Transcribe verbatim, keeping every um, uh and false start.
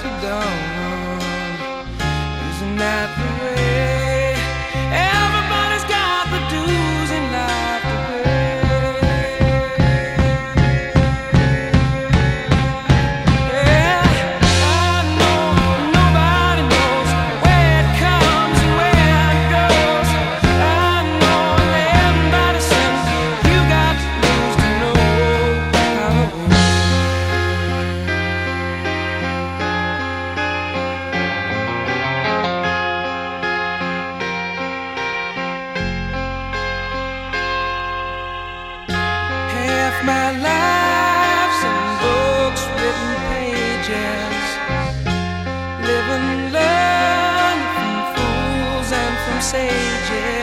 to dawn. Isn't that the way? Everybody's got the dues in life to pay. Yeah, I know nobody knows where it comes and where it goes. I know everybody says you got to lose to know how to win. Half my life's in books, written pages. Live and learn from fools and from sages.